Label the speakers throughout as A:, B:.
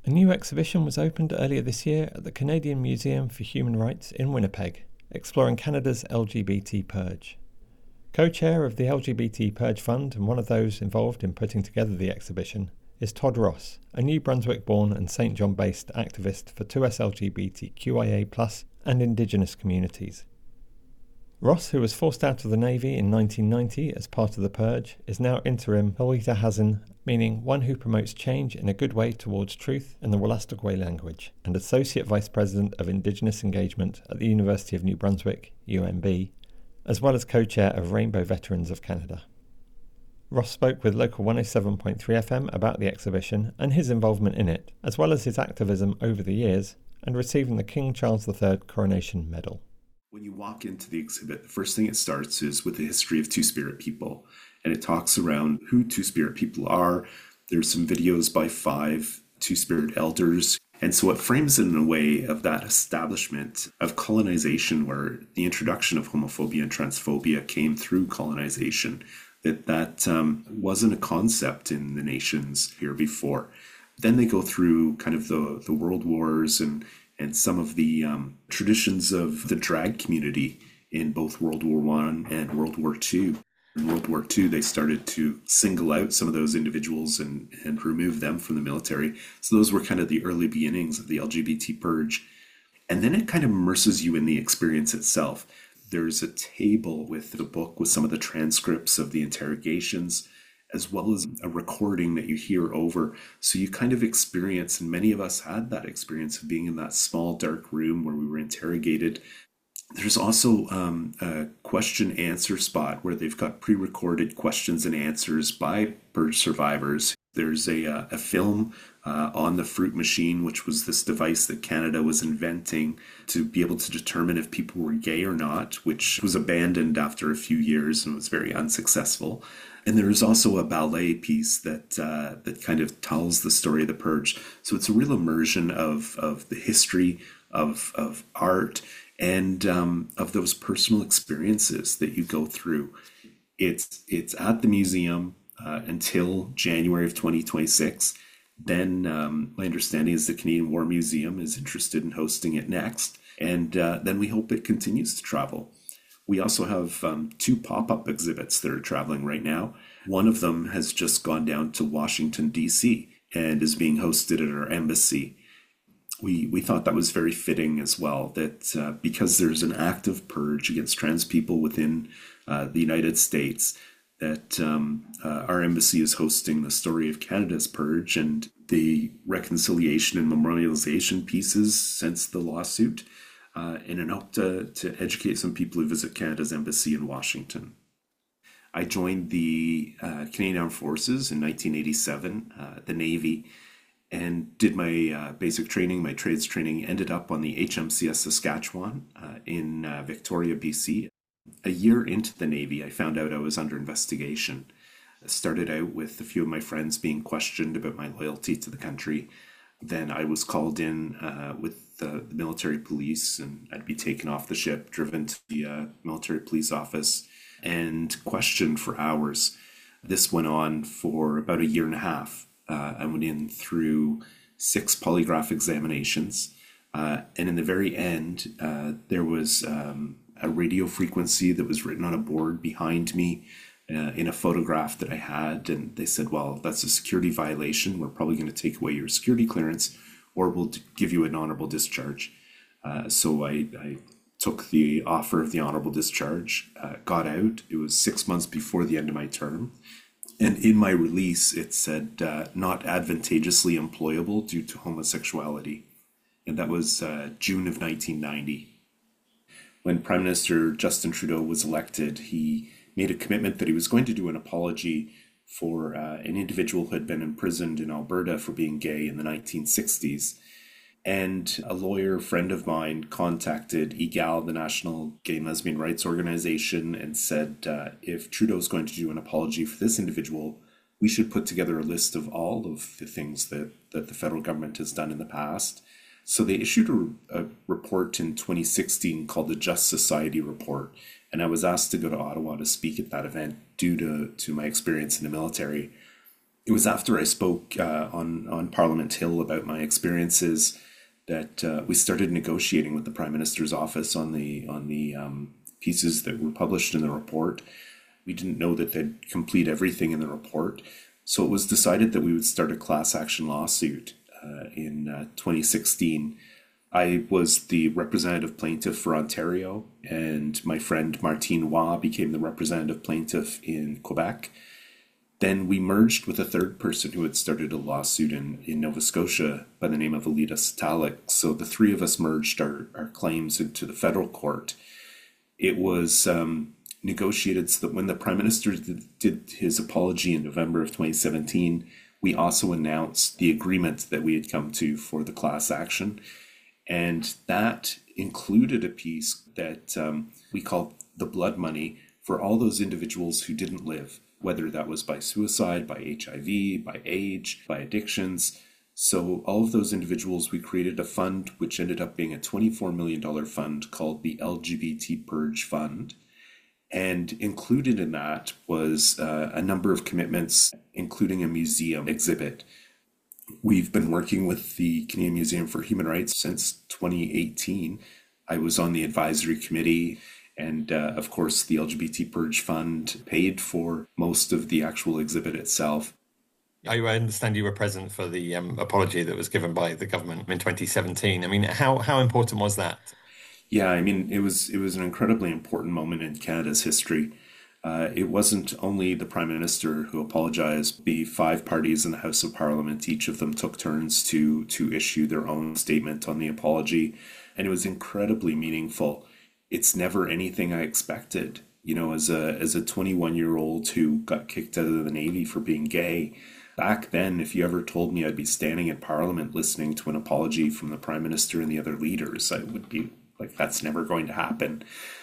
A: A new exhibition was opened earlier this year at the Canadian Museum for Human Rights in Winnipeg, exploring Canada's LGBT purge. Co-chair of the LGBT Purge Fund and one of those involved in putting together the exhibition is Todd Ross, a New Brunswick-born and St. John-based activist for 2S LGBTQIA+ and Indigenous communities. Ross, who was forced out of the Navy in 1990 as part of the purge, is now interim Hawita meaning one who promotes change in a good way towards truth in the Wolastoqey language, and Associate Vice President of Indigenous Engagement at the University of New Brunswick, UNB, as well as co-chair of Rainbow Veterans of Canada. Ross spoke with Local 107.3 FM about the exhibition and his involvement in it, as well as his activism over the years, and receiving the King Charles III Coronation Medal.
B: When you walk into the exhibit, the first thing it starts is with the history of Two-Spirit people, and it talks around who Two-Spirit people are. There's some videos by 5 Two-Spirit elders, and so it frames it in a way of that establishment of colonization, where the introduction of homophobia and transphobia came through colonization, that wasn't a concept in the nations here before. Then they go through kind of the world wars and some of the traditions of the drag community in both World War I and World War II. In World War II, they started to single out some of those individuals and remove them from the military. So those were kind of the early beginnings of the LGBT purge. And then it kind of immerses you in the experience itself. There's a table with the book with some of the transcripts of the interrogations, as well as a recording that you hear over. So you kind of experience, and many of us had that experience of being in that small dark room where we were interrogated. There's also a question answer spot where they've got pre-recorded questions and answers by purge survivors. There's a film on the fruit machine, which was this device that Canada was inventing to be able to determine if people were gay or not, which was abandoned after a few years and was very unsuccessful. And there is also a ballet piece that kind of tells the story of the purge. So it's a real immersion of the history of art and of those personal experiences that you go through. It's at the museum until January of 2026. Then my understanding is the Canadian War Museum is interested in hosting it next. And then we hope it continues to travel. We also have 2 pop-up exhibits that are traveling right now. One of them has just gone down to Washington, D.C. and is being hosted at our embassy. We thought that was very fitting as well, that because there's an active purge against trans people within the United States, that our embassy is hosting the story of Canada's purge and the reconciliation and memorialization pieces since the lawsuit, in an hope to educate some people who visit Canada's embassy in Washington. I joined the Canadian Armed Forces in 1987, the Navy, and did my basic training, my trades training, ended up on the HMCS Saskatchewan in Victoria, BC. A year into the Navy, I found out I was under investigation. I started out with a few of my friends being questioned about my loyalty to the country. Then I was called in with the military police, and I'd be taken off the ship, driven to the military police office, and questioned for hours. This went on for about a year and a half. I went in through 6 polygraph examinations, and in the very end, there was a radio frequency that was written on a board behind me in a photograph that I had, and they said, well, that's a security violation. We're probably going to take away your security clearance, or we'll give you an honorable discharge. So I took the offer of the honorable discharge, got out. It was 6 months before the end of my term. And in my release, it said, not advantageously employable due to homosexuality. And that was June of 1990. When Prime Minister Justin Trudeau was elected, he made a commitment that he was going to do an apology for an individual who had been imprisoned in Alberta for being gay in the 1960s. And a lawyer friend of mine contacted EGAL, the National Gay and Lesbian Rights Organization, and said, if Trudeau's going to do an apology for this individual, we should put together a list of all of the things that the federal government has done in the past. So they issued a report in 2016 called the Just Society Report, and I was asked to go to Ottawa to speak at that event due to my experience in the military. It was after I spoke on Parliament Hill about my experiences that we started negotiating with the Prime Minister's office on the pieces that were published in the report. We didn't know that they'd complete everything in the report, so it was decided that we would start a class action lawsuit in 2016. I was the representative plaintiff for Ontario, and my friend Martine Waugh became the representative plaintiff in Quebec. Then we merged with a third person who had started a lawsuit in Nova Scotia by the name of Alita Sitalik. So the three of us merged our claims into the federal court. It was negotiated so that when the Prime Minister did his apology in November of 2017, we also announced the agreement that we had come to for the class action. And that included a piece that we called the blood money for all those individuals who didn't live, whether that was by suicide, by HIV, by age, by addictions. So all of those individuals, we created a fund which ended up being a $24 million fund called the LGBT Purge Fund. And included in that was a number of commitments, including a museum exhibit. We've been working with the Canadian Museum for Human Rights since 2018. I was on the advisory committee, and of course, the LGBT Purge Fund paid for most of the actual exhibit itself.
A: I understand you were present for the apology that was given by the government in 2017. I mean, how important was that?
B: Yeah, I mean, it was an incredibly important moment in Canada's history. It wasn't only the Prime Minister who apologized. The five parties in the House of Parliament, each of them took turns to issue their own statement on the apology, and it was incredibly meaningful. It's never anything I expected. You know, as a 21-year-old who got kicked out of the Navy for being gay, back then, if you ever told me I'd be standing in Parliament listening to an apology from the Prime Minister and the other leaders, I would be like, that's never going to happen.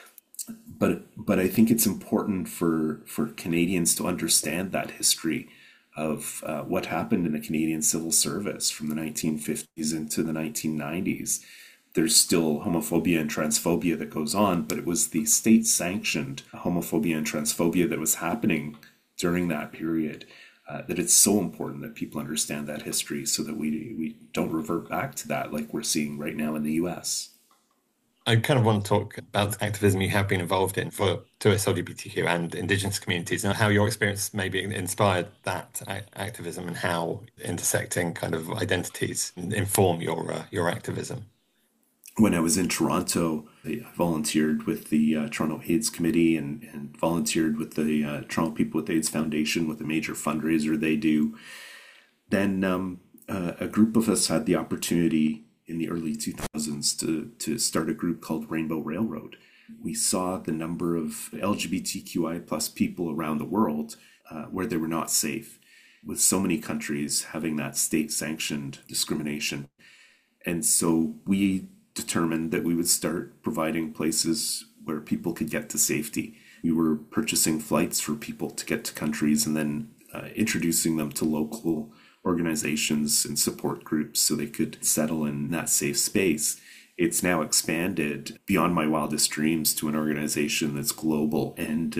B: But I think it's important for Canadians to understand that history of what happened in the Canadian civil service from the 1950s into the 1990s. There's still homophobia and transphobia that goes on, but it was the state-sanctioned homophobia and transphobia that was happening during that period that it's so important that people understand that history so that we don't revert back to that like we're seeing right now in the US.
A: I kind of want to talk about the activism you have been involved in for tourists, LGBTQ and Indigenous communities, and how your experience maybe inspired that activism and how intersecting kind of identities inform your activism.
B: When I was in Toronto, I volunteered with the Toronto AIDS Committee and volunteered with the Toronto People with AIDS Foundation with a major fundraiser they do. Then a group of us had the opportunity in the early 2000s to start a group called Rainbow Railroad. We saw the number of LGBTQI plus people around the world where they were not safe, with so many countries having that state-sanctioned discrimination. And so we determined that we would start providing places where people could get to safety. We were purchasing flights for people to get to countries and then introducing them to local organizations and support groups so they could settle in that safe space. It's now expanded beyond my wildest dreams to an organization that's global and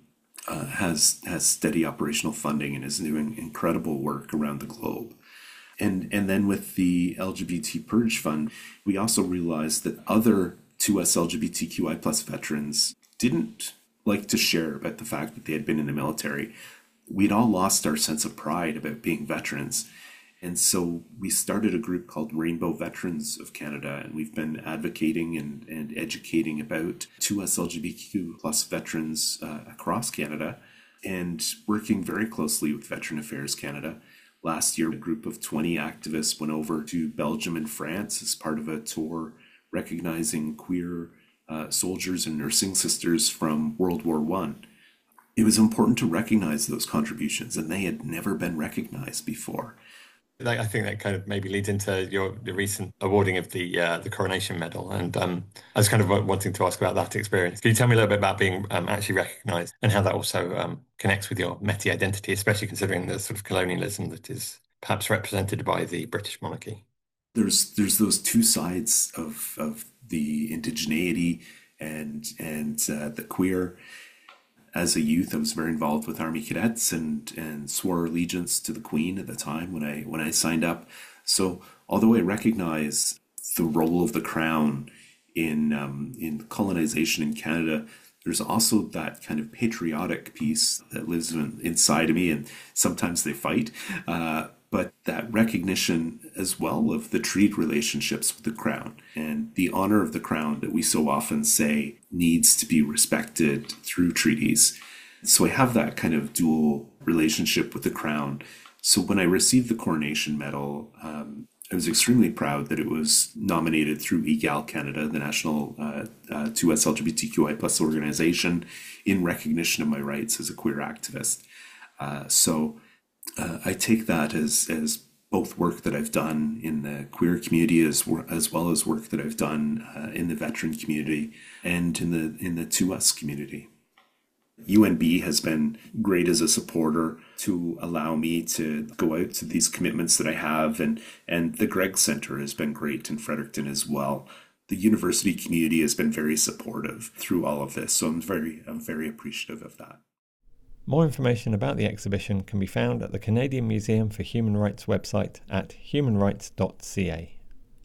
B: has steady operational funding and is doing incredible work around the globe. And then with the LGBT Purge Fund, we also realized that other 2S LGBTQI plus veterans didn't like to share about the fact that they had been in the military. We'd all lost our sense of pride about being veterans. And so we started a group called Rainbow Veterans of Canada, and we've been advocating and educating about 2S LGBTQ plus veterans across Canada and working very closely with Veteran Affairs Canada. Last year, a group of 20 activists went over to Belgium and France as part of a tour recognizing queer soldiers and nursing sisters from World War I. It was important to recognize those contributions, and they had never been recognized before.
A: I think that kind of maybe leads into the recent awarding of the Coronation Medal, and I was kind of wanting to ask about that experience. Can you tell me a little bit about being actually recognised and how that also connects with your Métis identity, especially considering the sort of colonialism that is perhaps represented by the British monarchy?
B: There's those two sides of the indigeneity and the queer. As a youth, I was very involved with Army Cadets and swore allegiance to the Queen at the time when I signed up. So although I recognize the role of the Crown in colonization in Canada, there's also that kind of patriotic piece that lives inside of me, and sometimes they fight. But that recognition as well of the treaty relationships with the Crown and the honor of the Crown that we so often say needs to be respected through treaties. So I have that kind of dual relationship with the Crown. So when I received the Coronation Medal, I was extremely proud that it was nominated through EGAL Canada, the national 2S LGBTQI plus organization, in recognition of my rights as a queer activist. I take that as both work that I've done in the queer community as well as work that I've done in the veteran community and in the 2S community. UNB has been great as a supporter to allow me to go out to these commitments that I have, and the Gregg Center has been great in Fredericton as well. The university community has been very supportive through all of this, so I'm very appreciative of that.
A: More information about the exhibition can be found at the Canadian Museum for Human Rights website at humanrights.ca.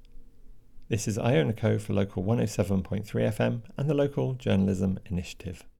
A: This is Iona Co for Local 107.3 FM and the Local Journalism Initiative.